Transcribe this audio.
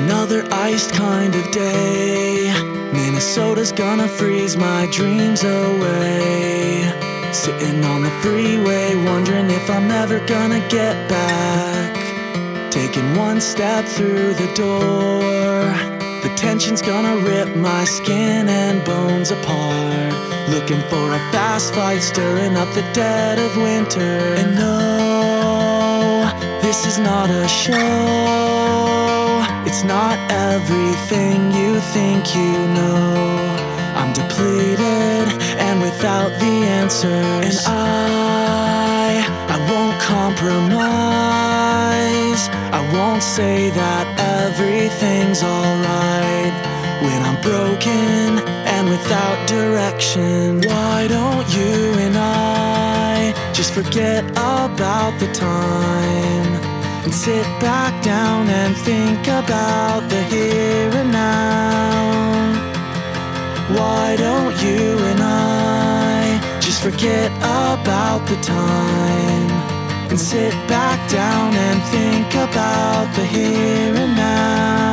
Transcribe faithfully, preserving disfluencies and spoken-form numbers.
Another iced kind of day. Minnesota's gonna freeze my dreams away. Sitting on the freeway, wondering if I'm ever gonna get back. Taking one step through the door, the tension's gonna rip my skin and bones apart. Looking for a fast fight, stirring up the dead of winter. And no, this is not a show. It's not everything you think you know. I'm depleted and without the answers. And I, I won't compromise. I won't say that everything's alright when I'm broken and without direction. Why don't you and I just forget about the time and sit back down and think about the here and now? Why don't you and I just forget about the time and sit back down and think about the here and now?